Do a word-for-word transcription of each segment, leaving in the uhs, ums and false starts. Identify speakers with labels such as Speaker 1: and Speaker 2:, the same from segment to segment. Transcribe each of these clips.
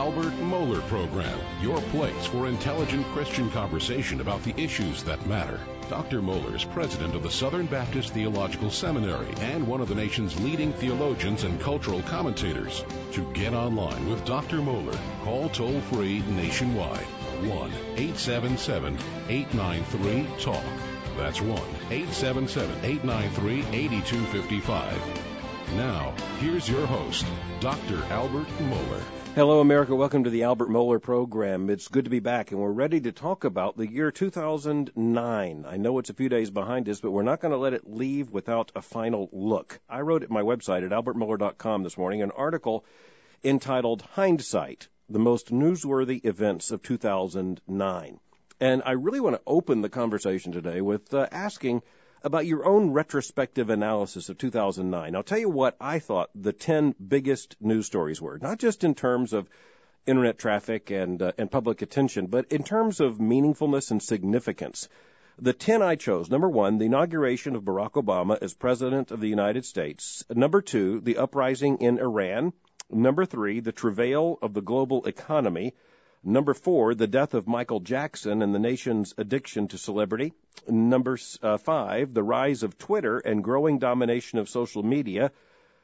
Speaker 1: Albert Mohler Program, your place for intelligent Christian conversation about the issues that matter. Doctor Mohler is president of the Southern Baptist Theological Seminary and one of the nation's leading theologians and cultural commentators. To get online with Doctor Mohler, call toll-free nationwide, one eight seven seven, eight nine three, talk. That's one eight seven seven, eight nine three, eight two five five. Now, here's your host, Doctor Albert Mohler.
Speaker 2: Hello, America. Welcome to the Albert Mohler Program. It's good to be back, and we're ready to talk about the year two thousand nine. I know it's a few days behind us, but we're not going to let it leave without a final look. I wrote at my website at albert mohler dot com this morning an article entitled Hindsight, the Most Newsworthy Events of two thousand nine. And I really want to open the conversation today with uh, asking about your own retrospective analysis of two thousand nine. I'll tell you what I thought the ten biggest news stories were, not just in terms of internet traffic and uh, and public attention, but in terms of meaningfulness and significance. The ten I chose: number one, the inauguration of Barack Obama as President of the United States; number two, the uprising in Iran; number three, the travail of the global economy; number four, the death of Michael Jackson and the nation's addiction to celebrity; number uh, five, the rise of Twitter and growing domination of social media;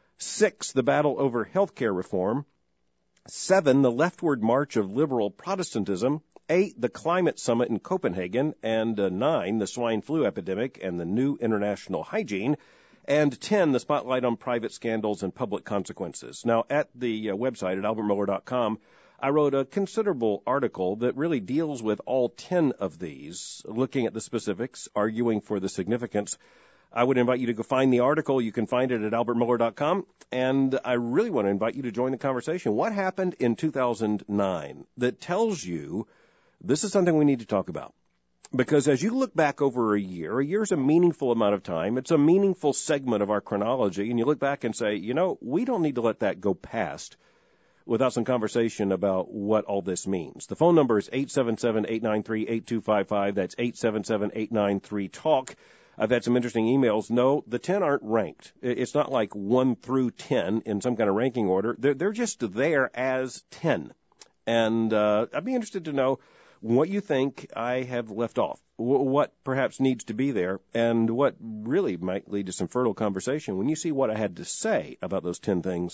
Speaker 2: six, the battle over health care reform; seven, the leftward march of liberal Protestantism; eight, the climate summit in Copenhagen; and uh, nine, the swine flu epidemic and the new international hygiene; and ten, the spotlight on private scandals and public consequences. Now, at the uh, website at albert mohler dot com, I wrote a considerable article that really deals with all ten of these, looking at the specifics, arguing for the significance. I would invite you to go find the article. You can find it at albert mohler dot com, and I really want to invite you to join the conversation. What happened in two thousand nine that tells you this is something we need to talk about? Because as you look back over a year, a year is a meaningful amount of time. It's a meaningful segment of our chronology, and you look back and say, you know, we don't need to let that go past without some conversation about what all this means. The phone number is eight seven seven, eight nine three, eight two five five. That's eight seven seven, eight nine three, talk. I've had some interesting emails. No, the ten aren't ranked. It's not like one through ten in some kind of ranking order. They're, they're just there as ten. And uh, I'd be interested to know what you think I have left off, what perhaps needs to be there, and what really might lead to some fertile conversation. When you see what I had to say about those ten things,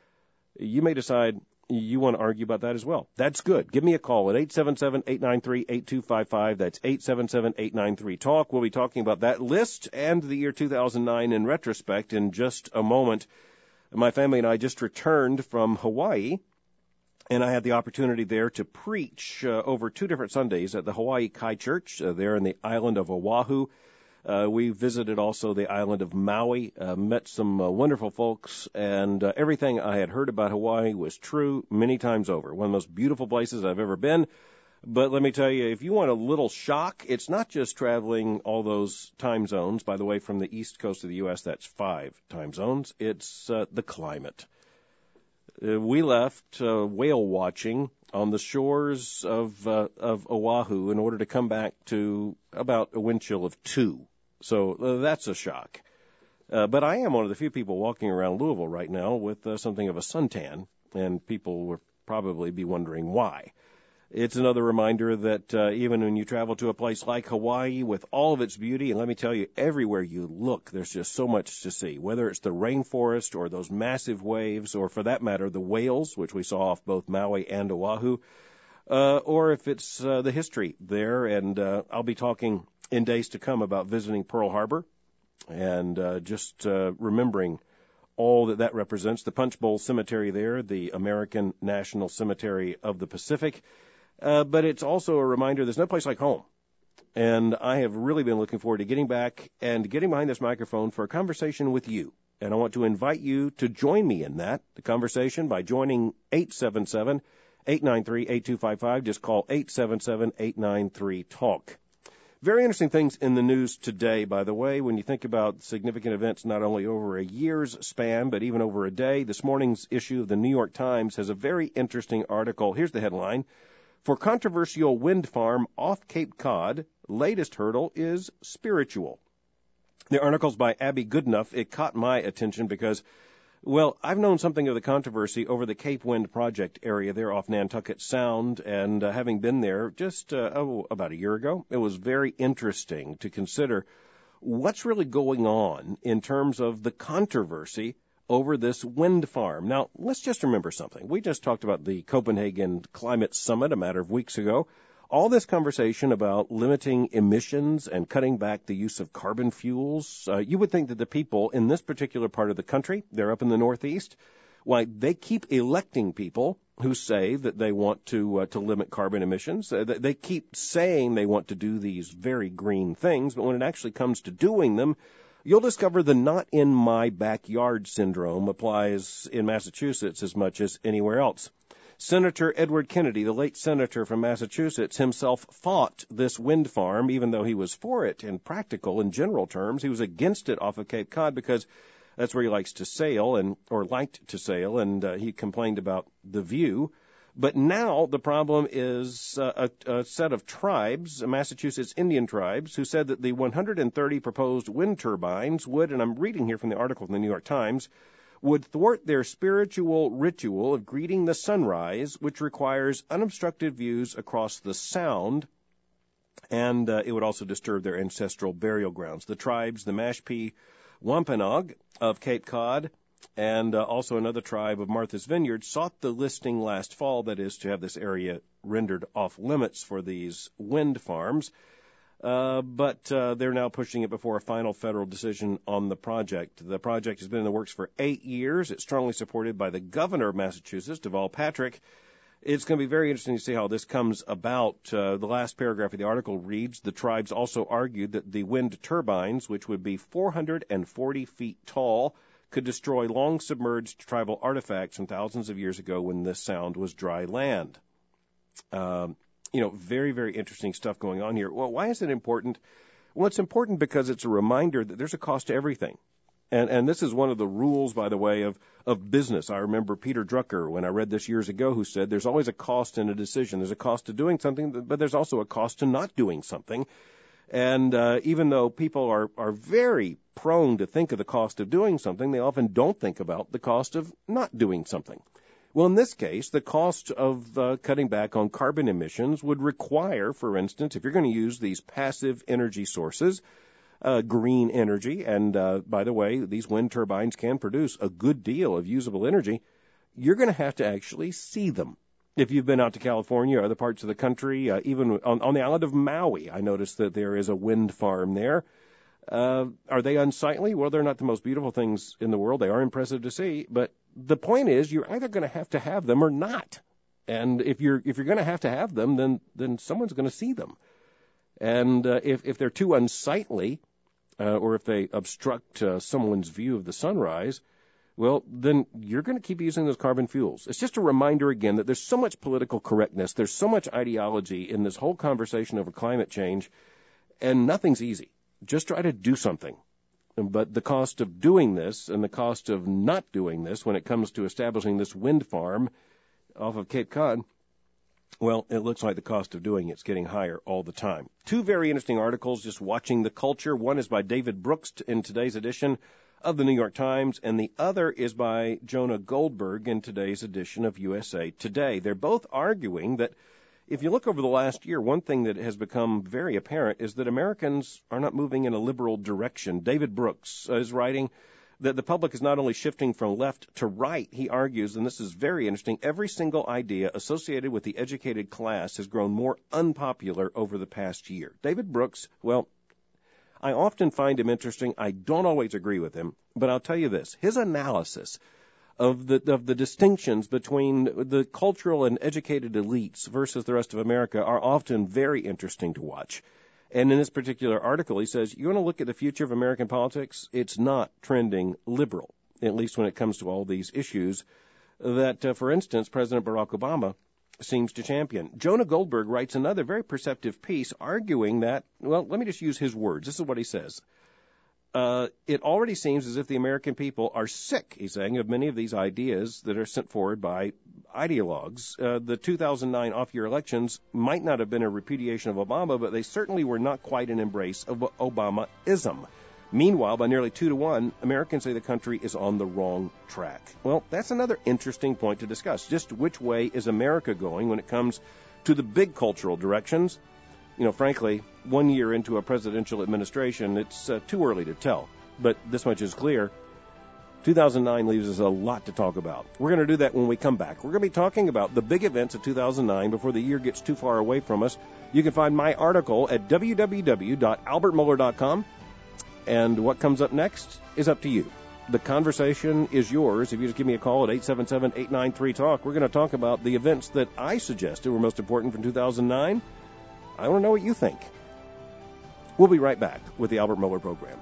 Speaker 2: you may decide you want to argue about that as well. That's good. Give me a call at eight seven seven, eight nine three, eight two five five. That's eight seven seven, eight nine three, talk. We'll be talking about that list and the year two thousand nine in retrospect in just a moment. My family and I just returned from Hawaii, and I had the opportunity there to preach uh, over two different Sundays at the Hawaii Kai Church uh, there in the island of Oahu. Uh, we visited also the island of Maui, uh, met some uh, wonderful folks, and uh, everything I had heard about Hawaii was true many times over. One of the most beautiful places I've ever been. But let me tell you, if you want a little shock, it's not just traveling all those time zones. By the way, from the east coast of the U S, that's five time zones. It's uh, the climate. Uh, we left uh, whale watching on the shores of uh, of Oahu in order to come back to about a wind chill of two. So uh, that's a shock. Uh, but I am one of the few people walking around Louisville right now with uh, something of a suntan, and people will probably be wondering why. It's another reminder that uh, even when you travel to a place like Hawaii with all of its beauty, and let me tell you, everywhere you look, there's just so much to see, whether it's the rainforest or those massive waves, or for that matter, the whales, which we saw off both Maui and Oahu, uh, or if it's uh, the history there. And uh, I'll be talking in days to come about visiting Pearl Harbor and uh, just uh, remembering all that that represents. The Punch Bowl Cemetery there, the American National Cemetery of the Pacific. Uh, but it's also a reminder there's no place like home. And I have really been looking forward to getting back and getting behind this microphone for a conversation with you. And I want to invite you to join me in that, the conversation, by joining eight seven seven, eight nine three, eight two five five. Just call eight seven seven, eight nine three, talk. Very interesting things in the news today, by the way, when you think about significant events not only over a year's span, but even over a day. This morning's issue of the New York Times has a very interesting article. Here's the headline. For controversial wind farm off Cape Cod, latest hurdle is spiritual. The article's by Abby Goodenough. It caught my attention because Well, I've known something of the controversy over the Cape Wind project area there off Nantucket Sound, and uh, having been there just uh, oh, about a year ago, it was very interesting to consider what's really going on in terms of the controversy over this wind farm. Now, let's just remember something. We just talked about the Copenhagen Climate Summit a matter of weeks ago. All this conversation about limiting emissions and cutting back the use of carbon fuels, uh, you would think that the people in this particular part of the country, they're up in the Northeast, why, they keep electing people who say that they want to uh, to limit carbon emissions. Uh, they keep saying they want to do these very green things, but when it actually comes to doing them, you'll discover the not in my backyard syndrome applies in Massachusetts as much as anywhere else. Senator Edward Kennedy, the late senator from Massachusetts, himself fought this wind farm, even though he was for it in practical and general terms. He was against it off of Cape Cod because that's where he likes to sail and or liked to sail, and uh, he complained about the view. But now the problem is uh, a, a set of tribes, Massachusetts Indian tribes, who said that the one hundred thirty proposed wind turbines would, and I'm reading here from the article in the New York Times, would thwart their spiritual ritual of greeting the sunrise, which requires unobstructed views across the Sound, and uh, it would also disturb their ancestral burial grounds. The tribes, the Mashpee Wampanoag of Cape Cod, and uh, also another tribe of Martha's Vineyard, sought the listing last fall, that is, to have this area rendered off limits for these wind farms. Uh, but uh, they're now pushing it before a final federal decision on the project. The project has been in the works for eight years. It's strongly supported by the governor of Massachusetts, Deval Patrick. It's going to be very interesting to see how this comes about. Uh, the last paragraph of the article reads, the tribes also argued that the wind turbines, which would be four hundred forty feet tall, could destroy long submerged tribal artifacts from thousands of years ago when this Sound was dry land. Um, You know, very, very interesting stuff going on here. Well, why is it important? Well, it's important because it's a reminder that there's a cost to everything. And and this is one of the rules, by the way, of, of business. I remember Peter Drucker, when I read this years ago, who said there's always a cost in a decision. There's a cost to doing something, but there's also a cost to not doing something. And uh, even though people are, are very prone to think of the cost of doing something, they often don't think about the cost of not doing something. Well, in this case, the cost of uh, cutting back on carbon emissions would require, for instance, if you're going to use these passive energy sources, uh, green energy, and uh, by the way, these wind turbines can produce a good deal of usable energy, you're going to have to actually see them. If you've been out to California or other parts of the country, uh, even on, on the island of Maui, I noticed that there is a wind farm there. Uh, are they unsightly? Well, they're not the most beautiful things in the world. They are impressive to see, but the point is you're either going to have to have them or not. And if you're if you're going to have to have them, then then someone's going to see them. And uh, if if they're too unsightly, uh, or if they obstruct uh, someone's view of the sunrise, well, then you're going to keep using those carbon fuels. It's just a reminder again that there's so much political correctness, there's so much ideology in this whole conversation over climate change, and nothing's easy. Just try to do something. But the cost of doing this and the cost of not doing this when it comes to establishing this wind farm off of Cape Cod, well, it looks like the cost of doing it's getting higher all the time. Two very interesting articles just watching the culture. One is by David Brooks in today's edition of the New York Times, and the other is by Jonah Goldberg in today's edition of U S A Today. They're both arguing that if you look over the last year, one thing that has become very apparent is that Americans are not moving in a liberal direction. David Brooks is writing that the public is not only shifting from left to right, he argues, and this is very interesting, every single idea associated with the educated class has grown more unpopular over the past year. David Brooks, well, I often find him interesting. I don't always agree with him, but I'll tell you this. His analysis of the of the distinctions between the cultural and educated elites versus the rest of America are often very interesting to watch. And in this particular article, he says, you want to look at the future of American politics? It's not trending liberal, at least when it comes to all these issues that, uh, for instance, President Barack Obama seems to champion. Jonah Goldberg writes another very perceptive piece arguing that, well, let me just use his words. This is what he says. Uh, it already seems as if the American people are sick, he's saying, of many of these ideas that are sent forward by ideologues. Uh, the two thousand nine off-year elections might not have been a repudiation of Obama, but they certainly were not quite an embrace of Obama-ism. Meanwhile, by nearly two to one, Americans say the country is on the wrong track. Well, that's another interesting point to discuss. Just which way is America going when it comes to the big cultural directions? You know, frankly, one year into a presidential administration, it's uh, too early to tell. But this much is clear. two thousand nine leaves us a lot to talk about. We're going to do that when we come back. We're going to be talking about the big events of two thousand nine before the year gets too far away from us. You can find my article at w w w dot albert mohler dot com. And what comes up next is up to you. The conversation is yours. If you just give me a call at eight seven seven, eight nine three, talk, we're going to talk about the events that I suggested were most important from two thousand nine. I want to know what you think. We'll be right back with the Albert Mohler Program.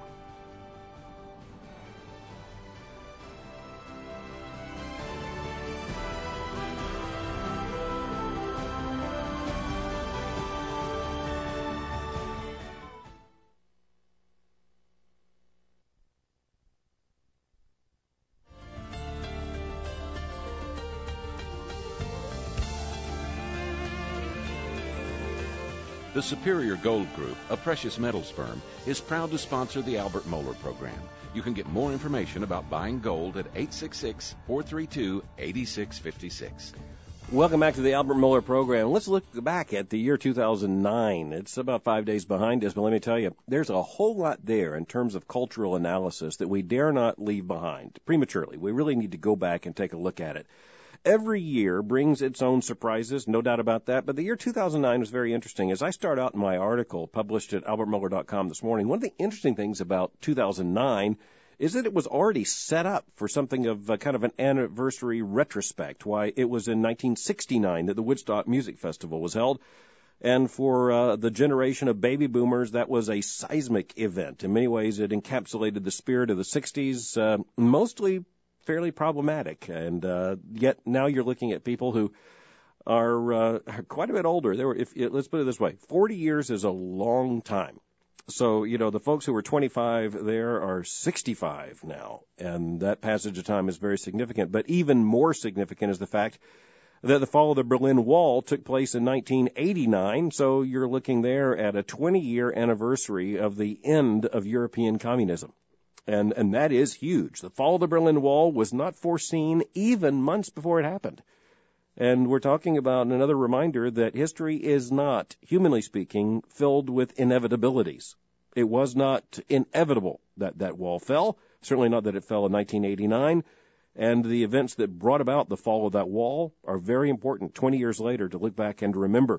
Speaker 1: The Superior Gold Group, a precious metals firm, is proud to sponsor the Albert Mohler Program. You can get more information about buying gold at eight six six, four three two, eight six five six.
Speaker 2: Welcome back to the Albert Mohler Program. Let's look back at the year two thousand nine. It's about five days behind us, but let me tell you, there's a whole lot there in terms of cultural analysis that we dare not leave behind prematurely. We really need to go back and take a look at it. Every year brings its own surprises, no doubt about that, but the year two thousand nine was very interesting. As I start out in my article published at albert mohler dot com this morning, one of the interesting things about two thousand nine is that it was already set up for something of a, kind of an anniversary retrospect. Why, it was in nineteen sixty-nine that the Woodstock Music Festival was held, and for uh, the generation of baby boomers, that was a seismic event. In many ways, it encapsulated the spirit of the sixties, uh, mostly fairly problematic, and uh, yet now you're looking at people who are, uh, are quite a bit older. They were, if let's put it this way, forty years is a long time. So, you know, the folks who were twenty-five there are sixty-five now, and that passage of time is very significant. But even more significant is the fact that the fall of the Berlin Wall took place in nineteen eighty-nine, so you're looking there at a twenty-year anniversary of the end of European communism. And and that is huge. The fall of the Berlin Wall was not foreseen even months before it happened. And we're talking about another reminder that history is not, humanly speaking, filled with inevitabilities. It was not inevitable that that wall fell, certainly not that it fell in nineteen eighty-nine. And the events that brought about the fall of that wall are very important twenty years later to look back and to remember.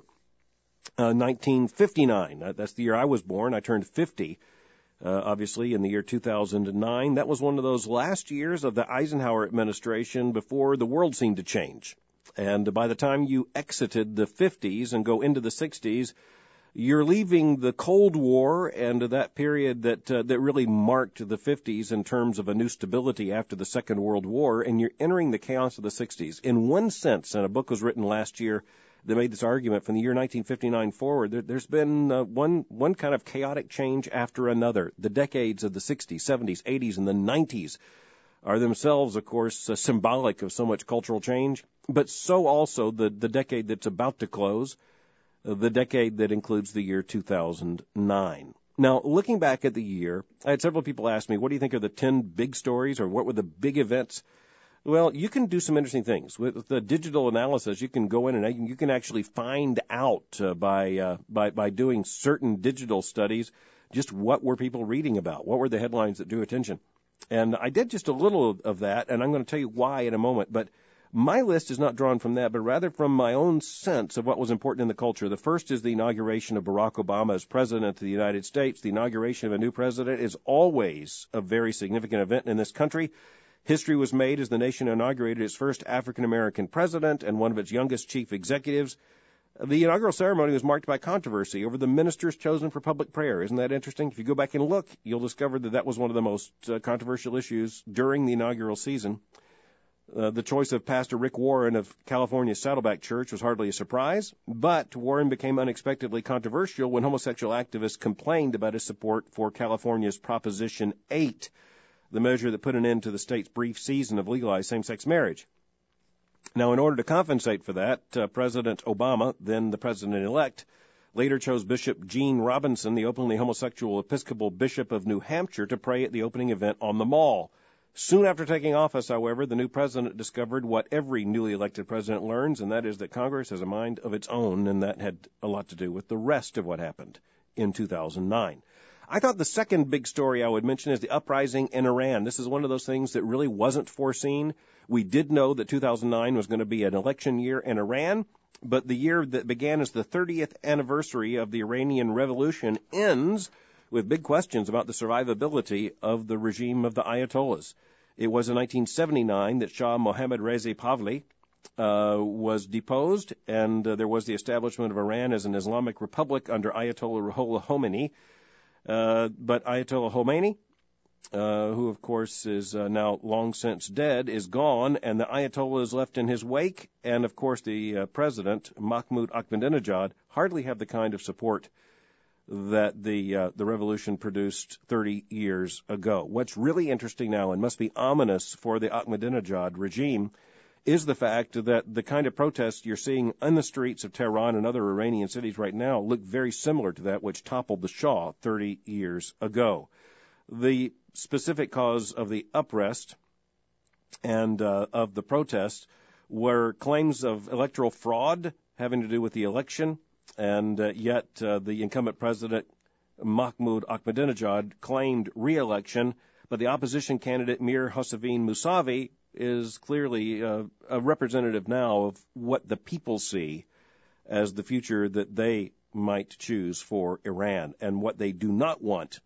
Speaker 2: Uh, nineteen fifty-nine, uh, that's the year I was born. I turned fifty. Uh, obviously, in the year two thousand nine, that was one of those last years of the Eisenhower administration before the world seemed to change. And by the time you exited the fifties and go into the sixties, you're leaving the Cold War and that period that uh, that really marked the fifties in terms of a new stability after the Second World War, and you're entering the chaos of the sixties. In one sense, and a book was written last year that made this argument, from the year nineteen fifty-nine forward, there, there's been uh, one one kind of chaotic change after another. The decades of the sixties, seventies, eighties, and the nineties are themselves, of course, uh, symbolic of so much cultural change, but so also the, the decade that's about to close, uh, the decade that includes the year two thousand nine. Now, looking back at the year, I had several people ask me, what do you think are the ten big stories, or what were the big events? Well, you can do some interesting things. With the digital analysis, you can go in and you can actually find out uh, by, uh, by by doing certain digital studies just what were people reading about, what were the headlines that drew attention. And I did just a little of that, and I'm going to tell you why in a moment. But my list is not drawn from that, but rather from my own sense of what was important in the culture. The first is the inauguration of Barack Obama as president of the United States. The inauguration of a new president is always a very significant event in this country. History was made as the nation inaugurated its first African-American president and one of its youngest chief executives. The inaugural ceremony was marked by controversy over the ministers chosen for public prayer. Isn't that interesting? If you go back and look, you'll discover that that was one of the most uh, controversial issues during the inaugural season. Uh, the choice of Pastor Rick Warren of California's Saddleback Church was hardly a surprise, but Warren became unexpectedly controversial when homosexual activists complained about his support for California's Proposition eight, the measure that put an end to the state's brief season of legalized same-sex marriage. Now, in order to compensate for that, uh, President Obama, then the president-elect, later chose Bishop Gene Robinson, the openly homosexual Episcopal Bishop of New Hampshire, to pray at the opening event on the Mall. Soon after taking office, however, the new president discovered what every newly elected president learns, and that is that Congress has a mind of its own, and that had a lot to do with the rest of what happened in two thousand nine. I thought the second big story I would mention is the uprising in Iran. This is one of those things that really wasn't foreseen. We did know that two thousand nine was going to be an election year in Iran, but the year that began as the thirtieth anniversary of the Iranian Revolution ends with big questions about the survivability of the regime of the Ayatollahs. It was in nineteen seventy-nine that Shah Mohammad Reza Pahlavi uh, was deposed, and uh, there was the establishment of Iran as an Islamic republic under Ayatollah Ruhollah Khomeini. Uh, but Ayatollah Khomeini, uh, who of course is uh, now long since dead, is gone, and the Ayatollah is left in his wake, and of course the uh, president, Mahmoud Ahmadinejad, hardly have the kind of support that the uh, the revolution produced thirty years ago. What's really interesting now, and must be ominous for the Ahmadinejad regime, is the fact that the kind of protests you're seeing on the streets of Tehran and other Iranian cities right now look very similar to that which toppled the Shah thirty years ago. The specific cause of the unrest and uh, of the protests were claims of electoral fraud having to do with the election, and uh, yet uh, the incumbent president, Mahmoud Ahmadinejad, claimed re-election, but the opposition candidate, Mir Hossein Mousavi, is clearly uh, a representative now of what the people see as the future that they might choose for Iran. And what they do not want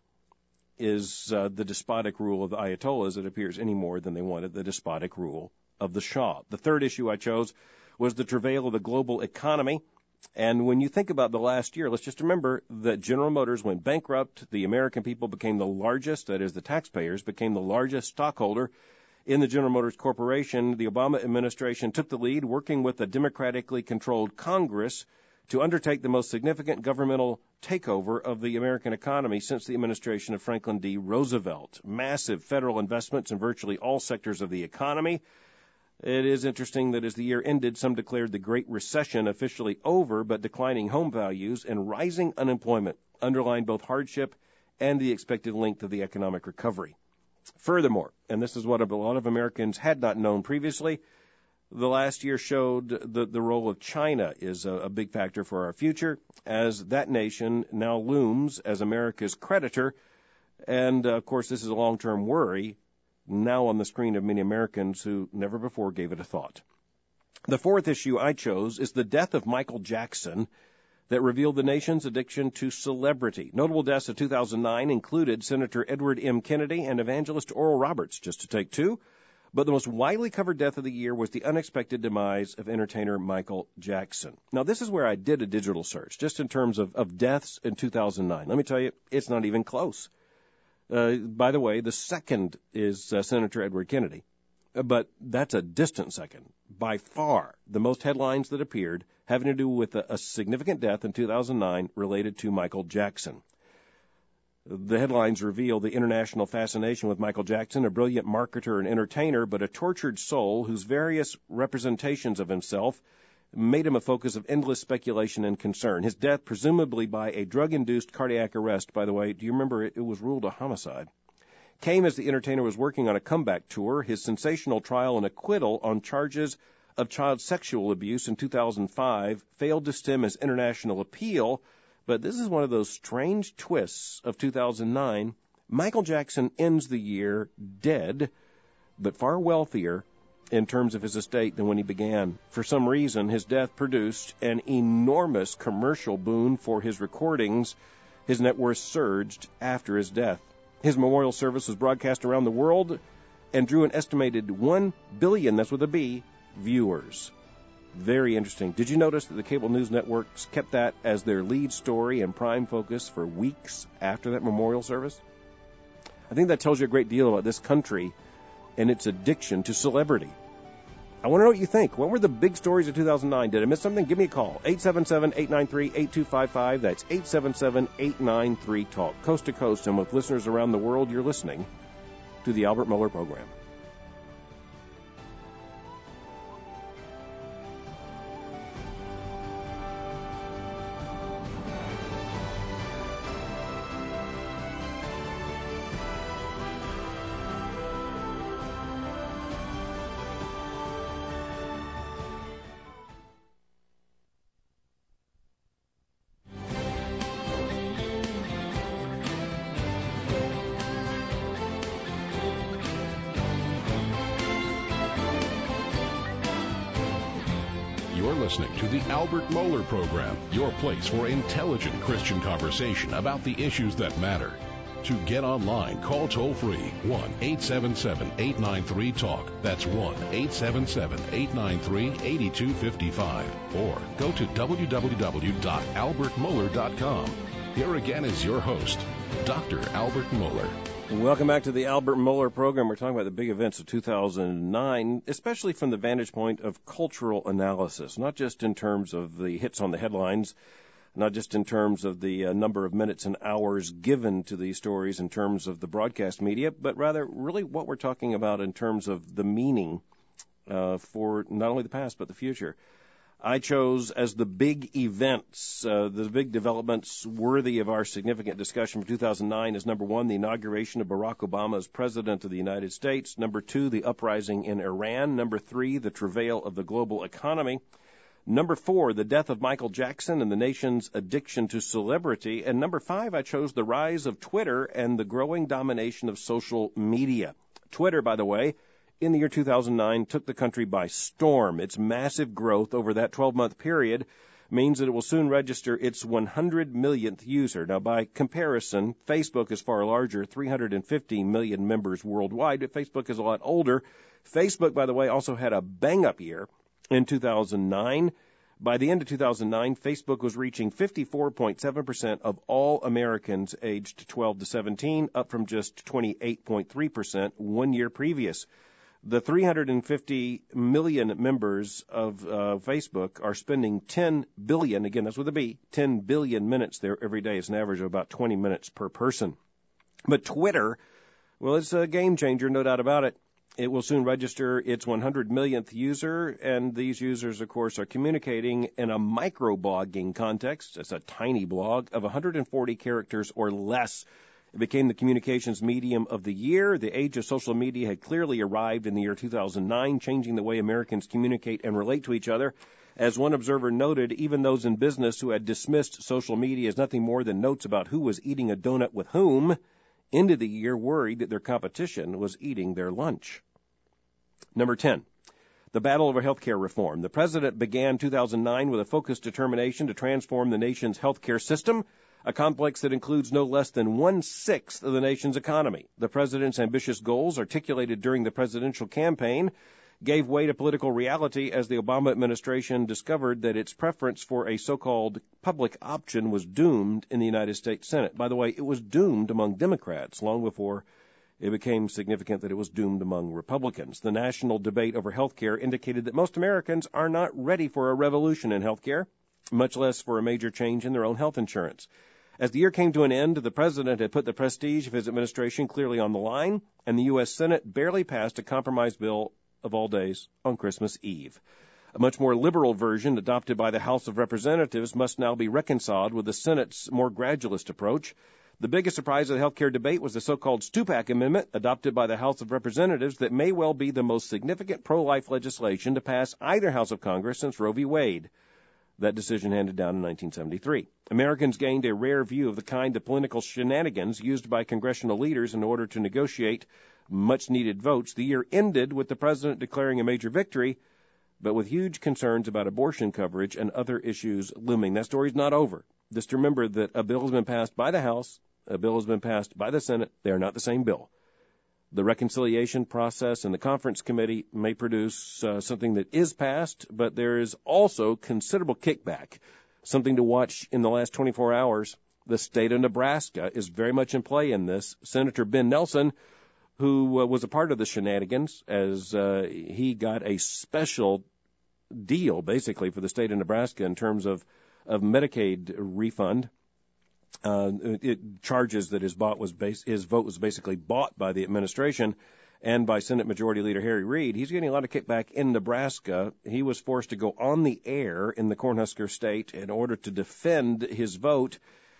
Speaker 2: is uh, the despotic rule of the Ayatollahs, it appears, any more than they wanted the despotic rule of the Shah. The third issue I chose was the travail of the global economy. And when you think about the last year, let's just remember that General Motors went bankrupt. The American people became the largest, that is, the taxpayers, became the largest stockholder in the General Motors Corporation. The Obama administration took the lead, working with a democratically controlled Congress to undertake the most significant governmental takeover of the American economy since the administration of Franklin D. Roosevelt. Massive federal investments in virtually all sectors of the economy. It is interesting that as the year ended, some declared the Great Recession officially over, but declining home values and rising unemployment underlined both hardship and the expected length of the economic recovery. Furthermore, and this is what a lot of Americans had not known previously, the last year showed that the role of China is a, a big factor for our future, as that nation now looms as America's creditor. And, uh, of course, this is a long-term worry now on the screen of many Americans who never before gave it a thought. The fourth issue I chose is the death of Michael Jackson that revealed the nation's addiction to celebrity. Notable deaths of two thousand nine included Senator Edward M. Kennedy and evangelist Oral Roberts, just to take two. But the most widely covered death of the year was the unexpected demise of entertainer Michael Jackson. Now, this is where I did a digital search, just in terms of, of deaths in two thousand nine. Let me tell you, it's not even close. Uh, by the way, the second is uh, Senator Edward Kennedy, uh, but that's a distant second. By far, the most headlines that appeared having to do with a, a significant death in two thousand nine related to Michael Jackson. The headlines reveal the international fascination with Michael Jackson, a brilliant marketer and entertainer, but a tortured soul whose various representations of himself made him a focus of endless speculation and concern. His death, presumably by a drug-induced cardiac arrest, by the way, do you remember it, it was ruled a homicide, came as the entertainer was working on a comeback tour. His sensational trial and acquittal on charges of child sexual abuse in two thousand five failed to stem his international appeal, but this is one of those strange twists of two thousand nine. Michael Jackson ends the year dead, but far wealthier in terms of his estate than when he began. For some reason, his death produced an enormous commercial boon for his recordings. His net worth surged after his death. His memorial service was broadcast around the world and drew an estimated one billion, that's with a B, viewers. Very interesting. Did you notice that the cable news networks kept that as their lead story and prime focus for weeks after that memorial service? I think that tells you a great deal about this country and its addiction to celebrity. I want to know what you think. What were the big stories of two thousand nine? Did I miss something? Give me a call. eight seven seven, eight nine three, eight two five five. That's eight seven seven, eight nine three, talk. Coast to coast and with listeners around the world, you're listening to the Albert Mohler Program.
Speaker 1: listening to the Albert Mohler Program, your place for intelligent Christian conversation about the issues that matter. To get online, call toll-free one eight seven seven, eight nine three, TALK. That's one eight seven seven, eight nine three, eight two five five. Or go to w w w dot albert mohler dot com. Here again is your host, Doctor Albert Mohler.
Speaker 2: Welcome back to the Albert Mohler Program. We're talking about the big events of two thousand nine, especially from the vantage point of cultural analysis, not just in terms of the hits on the headlines, not just in terms of the uh, number of minutes and hours given to these stories in terms of the broadcast media, but rather really what we're talking about in terms of the meaning uh, for not only the past but the future. I chose as the big events, uh, the big developments worthy of our significant discussion for two thousand nine is, number one, the inauguration of Barack Obama as President of the United States. Number two, the uprising in Iran. Number three, the travail of the global economy. Number four, the death of Michael Jackson and the nation's addiction to celebrity. And number five, I chose the rise of Twitter and the growing domination of social media. Twitter, by the way, in the year two thousand nine, took the country by storm. Its massive growth over that twelve-month period means that it will soon register its one hundred millionth user. Now, by comparison, Facebook is far larger, three hundred fifty million members worldwide, but Facebook is a lot older. Facebook, by the way, also had a bang-up year in two thousand nine. By the end of two thousand nine, Facebook was reaching fifty-four point seven percent of all Americans aged twelve to seventeen, up from just twenty-eight point three percent one year previous. The three hundred fifty million members of uh, Facebook are spending ten billion, again, that's with a B, ten billion minutes there every day. It's an average of about twenty minutes per person. But Twitter, well, it's a game changer, no doubt about it. It will soon register its one hundred millionth user, and these users, of course, are communicating in a microblogging context. It's a tiny blog of one hundred forty characters or less. It became the communications medium of the year. The age of social media had clearly arrived in the year two thousand nine, changing the way Americans communicate and relate to each other. As one observer noted, even those in business who had dismissed social media as nothing more than notes about who was eating a donut with whom, ended the year worried that their competition was eating their lunch. Number ten, the battle over health care reform. The president began two thousand nine with a focused determination to transform the nation's health care system, a complex that includes no less than one-sixth of the nation's economy. The president's ambitious goals, articulated during the presidential campaign, gave way to political reality as the Obama administration discovered that its preference for a so-called public option was doomed in the United States Senate. By the way, it was doomed among Democrats long before it became significant that it was doomed among Republicans. The national debate over health care indicated that most Americans are not ready for a revolution in health care, much less for a major change in their own health insurance. As the year came to an end, the president had put the prestige of his administration clearly on the line, and the U S Senate barely passed a compromise bill of all days on Christmas Eve. A much more liberal version adopted by the House of Representatives must now be reconciled with the Senate's more gradualist approach. The biggest surprise of the health care debate was the so-called Stupak Amendment adopted by the House of Representatives that may well be the most significant pro-life legislation to pass either House of Congress since Roe v. Wade. That decision handed down in nineteen seventy-three. Americans gained a rare view of the kind of political shenanigans used by congressional leaders in order to negotiate much-needed votes. The year ended with the president declaring a major victory, but with huge concerns about abortion coverage and other issues looming. That story's not over. Just remember that a bill has been passed by the House, a bill has been passed by the Senate. They are not the same bill. The reconciliation process and the conference committee may produce uh, something that is passed, but there is also considerable kickback. Something to watch in the last twenty-four hours. The state of Nebraska is very much in play in this. Senator Ben Nelson, who uh, was a part of the shenanigans, as uh, he got a special deal, basically, for the state of Nebraska in terms of, of Medicaid refund. Uh, it charges that his, bought was base, his vote was basically bought by the administration and by Senate Majority Leader Harry Reid. He's getting a lot of kickback in Nebraska. He was forced to go on the air in the Cornhusker State in order to defend his vote.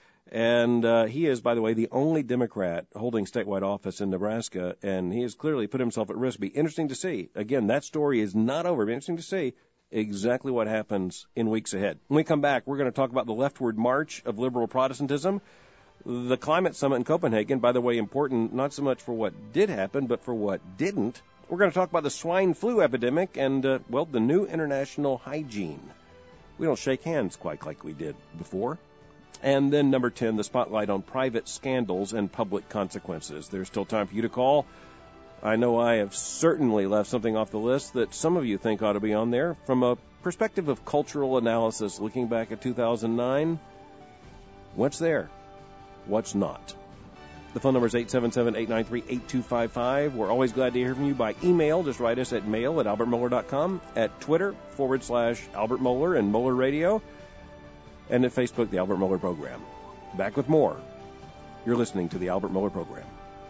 Speaker 2: And uh, he is, by the way, the only Democrat holding statewide office in Nebraska, and he has clearly put himself at risk. Be interesting to see. Again, that story is not over. Be interesting to see exactly what happens in weeks ahead. When we come back, we're going to talk about the leftward march of liberal Protestantism, the climate summit in Copenhagen, by the way, important not so much for what did happen, but for what didn't. We're going to talk about the swine flu epidemic and, uh, well, the new international hygiene. We don't shake hands quite like we did before. And then number ten, the spotlight on private scandals and public consequences. There's still time for you to call. I know I have certainly left something off the list that some of you think ought to be on there. From a perspective of cultural analysis, looking back at two thousand nine, what's there? What's not? The phone number is eight seven seven, eight nine three, eight two five five. We're always glad to hear from you by email. Just write us at mail at albert mohler dot com, at Twitter, forward slash Albert Mohler and Mohler Radio, and at Facebook, the Albert Mohler Program. Back with more. You're listening to the Albert Mohler Program.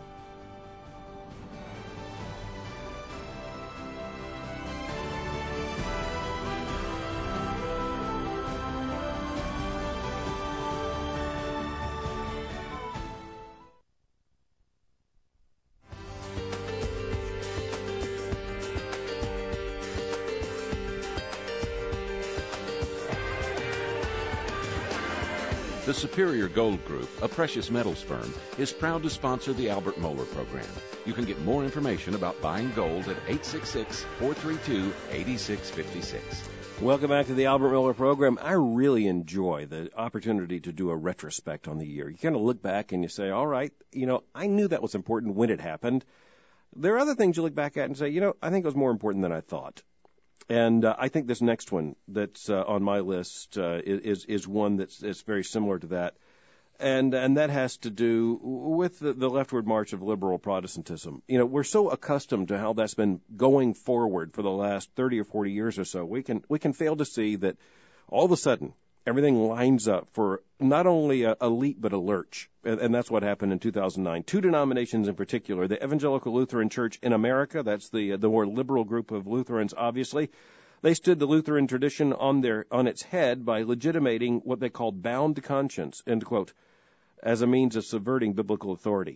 Speaker 1: The Superior Gold Group, a precious metals firm, is proud to sponsor the Albert Mohler Program. You can get more information about buying gold at eight six six, four three two, eight six five six.
Speaker 2: Welcome back to the Albert Mohler Program. I really enjoy the opportunity to do a retrospect on the year. You kind of look back and you say, all right, you know, I knew that was important when it happened. There are other things you look back at and say, you know, I think it was more important than I thought. And uh, I think this next one that's uh, on my list uh, is is one that's, that's very similar to that, and and that has to do with the, the leftward march of liberal Protestantism. You know, we're so accustomed to how that's been going forward for the last thirty or forty years or so. We can we can fail to see that all of a sudden everything lines up for not only a, a leap but a lurch, and, and that's what happened in two thousand nine. Two denominations in particular: the Evangelical Lutheran Church in America, that's the the more liberal group of Lutherans, obviously. They stood the Lutheran tradition on their on its head by legitimating what they called bound conscience, end quote, as a means of subverting biblical authority.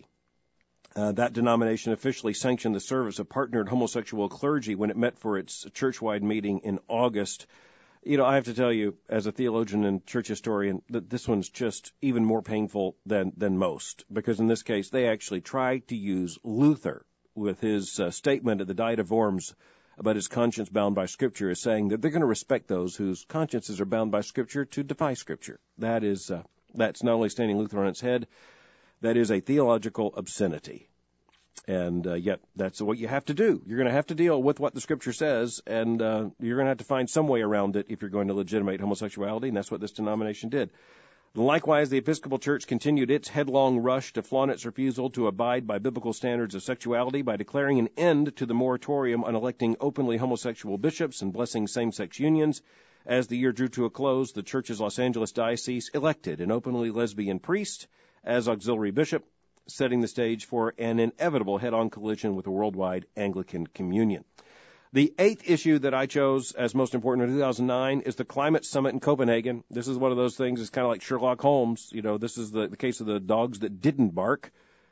Speaker 2: Uh, that denomination officially sanctioned the service of partnered homosexual clergy when it met for its church-wide meeting in August. You know, I have to tell you, as a theologian and church historian, that this one's just even more painful than, than most, because in this case, they actually tried to use Luther with his uh, statement at the Diet of Worms about his conscience bound by Scripture as saying that they're going to respect those whose consciences are bound by Scripture to defy Scripture. That is, uh, that's not only standing Luther on its head, that is a theological obscenity. And uh, yet, that's what you have to do. You're going to have to deal with what the Scripture says, and uh, you're going to have to find some way around it if you're going to legitimate homosexuality, and that's what this denomination did. Likewise, the Episcopal Church continued its headlong rush to flaunt its refusal to abide by biblical standards of sexuality by declaring an end to the moratorium on electing openly homosexual bishops and blessing same-sex unions. As the year drew to a close, the Church's Los Angeles diocese elected an openly lesbian priest as auxiliary bishop, setting the stage for an inevitable head-on collision with the worldwide Anglican Communion. The eighth issue that I chose as most important in two thousand nine is the Climate Summit in Copenhagen. This is one of those things, it's kind of like Sherlock Holmes. You know, this is the, the case of the dogs that didn't bark.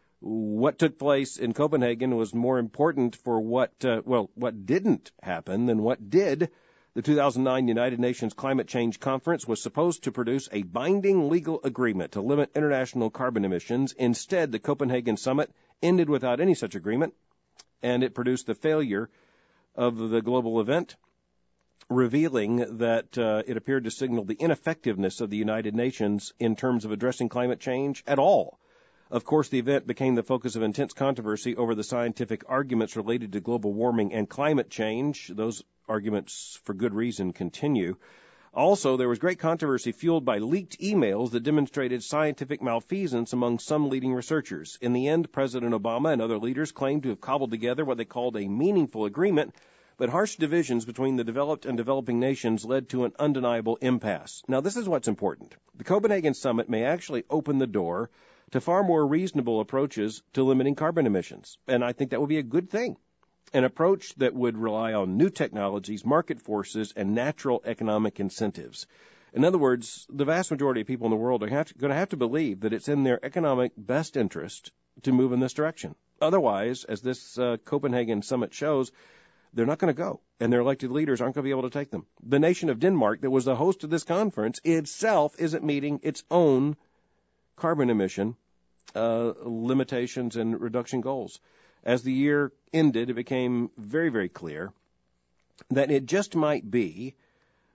Speaker 2: What took place in Copenhagen was more important for what, uh, well, what didn't happen than what did. The two thousand nine United Nations Climate Change Conference was supposed to produce a binding legal agreement to limit international carbon emissions. Instead, the Copenhagen Summit ended without any such agreement, and it produced the failure of the global event, revealing that uh, it appeared to signal the ineffectiveness of the United Nations in terms of addressing climate change at all. Of course, the event became the focus of intense controversy over the scientific arguments related to global warming and climate change. Those arguments, for good reason, continue. Also, there was great controversy fueled by leaked emails that demonstrated scientific malfeasance among some leading researchers. In the end, President Obama and other leaders claimed to have cobbled together what they called a meaningful agreement, but harsh divisions between the developed and developing nations led to an undeniable impasse. Now, this is what's important. The Copenhagen Summit may actually open the door to far more reasonable approaches to limiting carbon emissions, and I think that would be a good thing. An approach that would rely on new technologies, market forces, and natural economic incentives. In other words, the vast majority of people in the world are have to, going to have to believe that it's in their economic best interest to move in this direction. Otherwise, as this uh, Copenhagen Summit shows, they're not going to go, and their elected leaders aren't going to be able to take them. The nation of Denmark, that was the host of this conference, itself isn't meeting its own carbon emission uh, limitations and reduction goals. As the year ended, it became very, very clear that it just might be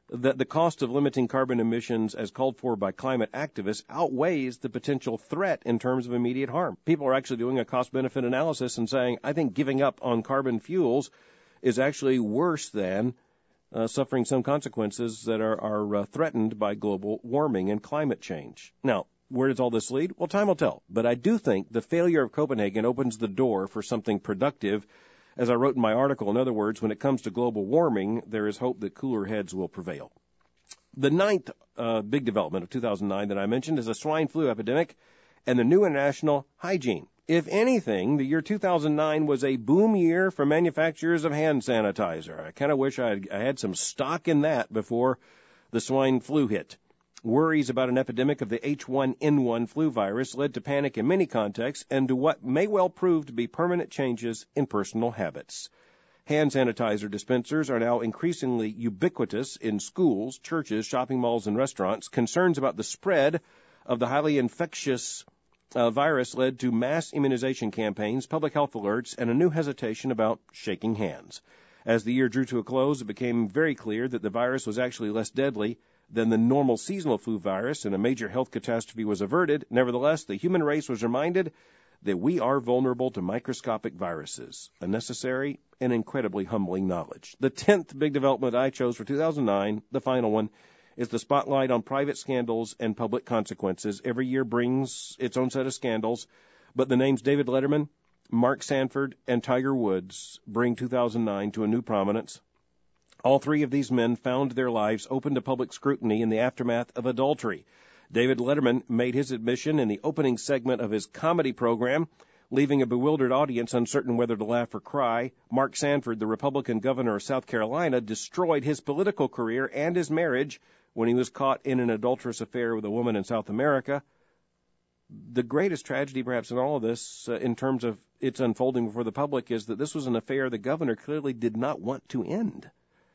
Speaker 2: that the cost of limiting carbon emissions as called for by climate activists outweighs the potential threat in terms of immediate harm. People are actually doing a cost-benefit analysis and saying, I think giving up on carbon fuels is actually worse than uh, suffering some consequences that are, are uh, threatened by global warming and climate change. Now, where does all this lead? Well, time will tell. But I do think the failure of Copenhagen opens the door for something productive. As I wrote in my article, in other words, when it comes to global warming, there is hope that cooler heads will prevail. The ninth uh, big development of two thousand nine that I mentioned is a swine flu epidemic and the new international hygiene. If anything, the year two thousand nine was a boom year for manufacturers of hand sanitizer. I kind of wish I had, I had some stock in that before the swine flu hit. Worries about an epidemic of the H one N one flu virus led to panic in many contexts and to what may well prove to be permanent changes in personal habits. Hand sanitizer dispensers are now increasingly ubiquitous in schools, churches, shopping malls, and restaurants. Concerns about the spread of the highly infectious uh, virus led to mass immunization campaigns, public health alerts, and a new hesitation about shaking hands. As the year drew to a close, it became very clear that the virus was actually less deadly than the normal seasonal flu virus, and a major health catastrophe was averted. Nevertheless, the human race was reminded that we are vulnerable to microscopic viruses, a necessary and incredibly humbling knowledge. The tenth big development I chose for two thousand nine, the final one, is the spotlight on private scandals and public consequences. Every year brings its own set of scandals, but the names David Letterman, Mark Sanford, and Tiger Woods bring two thousand nine to a new prominence. All three of these men found their lives open to public scrutiny in the aftermath of adultery. David Letterman made his admission in the opening segment of his comedy program, leaving a bewildered audience uncertain whether to laugh or cry. Mark Sanford, the Republican governor of South Carolina, destroyed his political career and his marriage when he was caught in an adulterous affair with a woman in South America. The greatest tragedy, perhaps, in all of this, uh, in terms of its unfolding before the public, is that this was an affair the governor clearly did not want to end.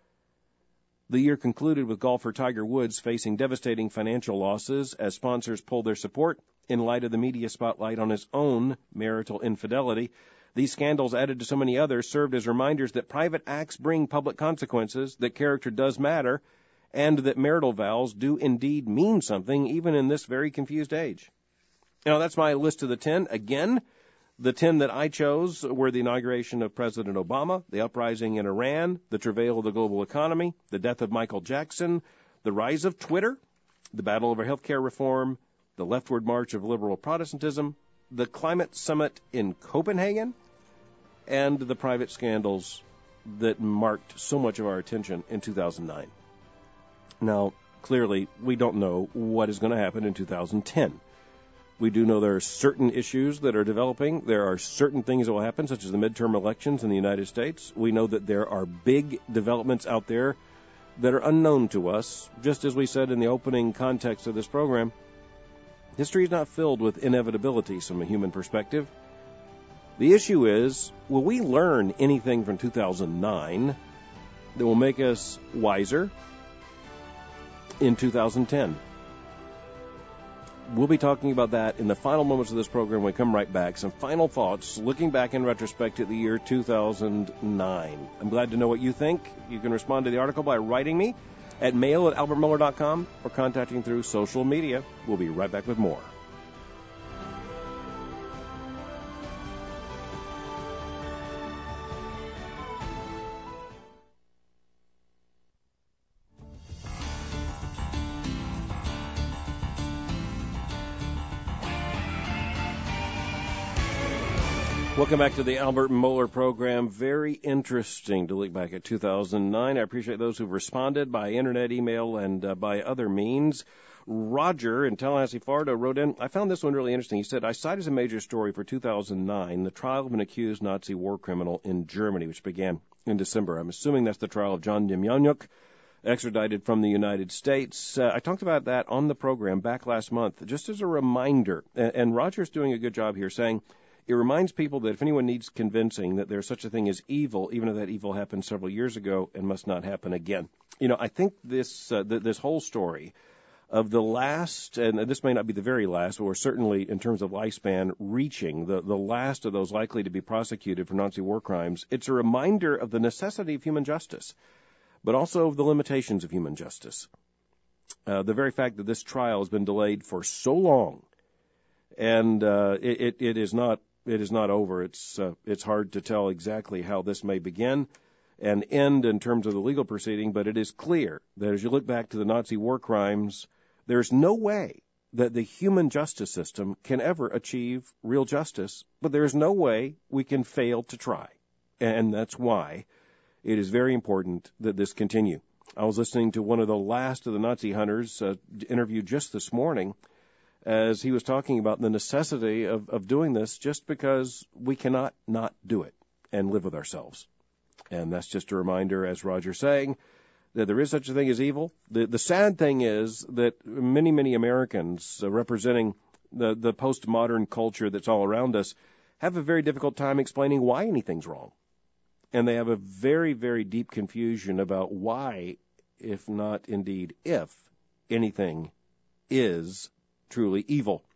Speaker 2: The year concluded with golfer Tiger Woods facing devastating financial losses as sponsors pulled their support in light of the media spotlight on his own marital infidelity. These scandals, added to so many others, served as reminders that private acts bring public consequences, that character does matter, and that marital vows do indeed mean something, even in this very confused age. Now, that's my list of the ten. Again, the ten that I chose were the inauguration of President Obama, the uprising in Iran, the travail of the global economy, the death of Michael Jackson, the rise of Twitter, the battle over health care reform, the leftward march of liberal Protestantism, the climate summit in Copenhagen, and the private scandals that marked so much of our attention in two thousand nine. Now, clearly, we don't know what is going to happen in two thousand ten. We do know there are certain issues that are developing. There are certain things that will happen, such as the midterm elections in the United States. We know that there are big developments out there that are unknown to us. Just as we said in the opening context of this program, history is not filled with inevitabilities from a human perspective. The issue is, will we learn anything from two thousand nine that will make us wiser in two thousand ten? We'll be talking about that in the final moments of this program when we come right back. Some final thoughts, looking back in retrospect at the year two thousand nine. I'm glad to know what you think. You can respond to the article by writing me at mail at albert mohler dot com or contacting through social media. We'll be right back with more. Welcome back to the Albert Mohler program. Very interesting to look back at two thousand nine. I appreciate those who've responded by internet, email, and uh, by other means. Roger in Tallahassee, Florida, wrote in, I found this one really interesting. He said, I cite as a major story for two thousand nine the trial of an accused Nazi war criminal in Germany, which began in December. I'm assuming that's the trial of John Demjanjuk, extradited from the United States. Uh, I talked about that on the program back last month, just as a reminder. And, and Roger's doing a good job here saying, it reminds people that if anyone needs convincing that there's such a thing as evil, even if that evil happened several years ago and must not happen again. You know, I think this uh, th- this whole story of the last, and this may not be the very last, but we're certainly, in terms of lifespan, reaching the, the last of those likely to be prosecuted for Nazi war crimes, it's a reminder of the necessity of human justice. but also the limitations of human justice. Uh, the very fact that this trial has been delayed for so long, and uh, it, it, it is not it is not over. It's uh, it's hard to tell exactly how this may begin and end in terms of the legal proceeding, but it is clear that as you look back to the Nazi war crimes, there's no way that the human justice system can ever achieve real justice, but there's no way we can fail to try. And that's why it is very important that this continue. I was listening to one of the last of the Nazi hunters uh, interviewed just this morning as he was talking about the necessity of, of doing this just because we cannot not do it and live with ourselves. And that's just a reminder, as Roger's saying, that there is such a thing as evil. The, the sad thing is that many, many Americans uh, representing the, the postmodern culture that's all around us have a very difficult time explaining why anything's wrong. And they have a very, very deep confusion about why, if not indeed if, anything is truly evil.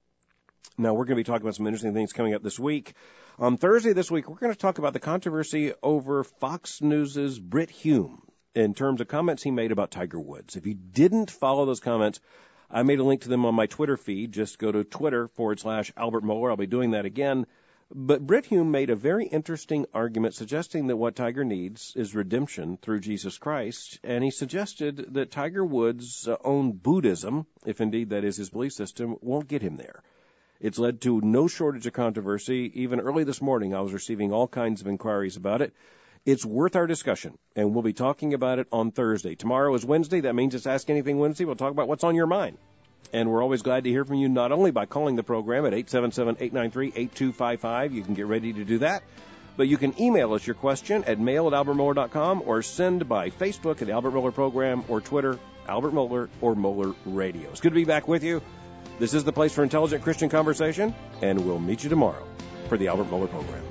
Speaker 2: Now, we're going to be talking about some interesting things coming up this week. On Thursday this week, we're going to talk about the controversy over Fox News' Brit Hume in terms of comments he made about Tiger Woods. If you didn't follow those comments, I made a link to them on my Twitter feed. Just go to Twitter forward slash Albert Mohler. I'll be doing that again. But Brit Hume made a very interesting argument suggesting that what Tiger needs is redemption through Jesus Christ, and he suggested that Tiger Woods' own Buddhism, if indeed that is his belief system, won't get him there. It's led to no shortage of controversy. Even early this morning, I was receiving all kinds of inquiries about it. It's worth our discussion, and we'll be talking about it on Thursday. Tomorrow is Wednesday. That means it's Ask Anything Wednesday. We'll talk about what's on your mind. And we're always glad to hear from you, not only by calling the program at eight seven seven, eight nine three, eight two five five. You can get ready to do that. But you can email us your question at mail at albert mohler dot com or send by Facebook at the Albert Mohler Program or Twitter, Albert Mohler or Mohler Radio. It's good to be back with you. This is the place for intelligent Christian conversation, and we'll meet you tomorrow for the Albert Mohler Program.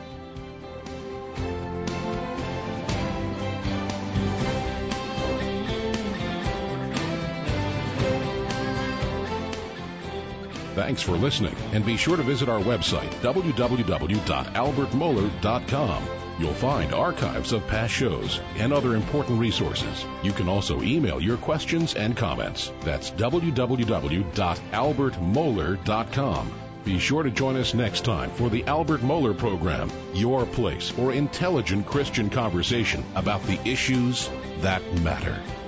Speaker 1: Thanks for listening, and be sure to visit our website, w w w dot albert mohler dot com. You'll find archives of past shows and other important resources. You can also email your questions and comments. That's w w w dot albert mohler dot com. Be sure to join us next time for the Albert Mohler Program, your place for intelligent Christian conversation about the issues that matter.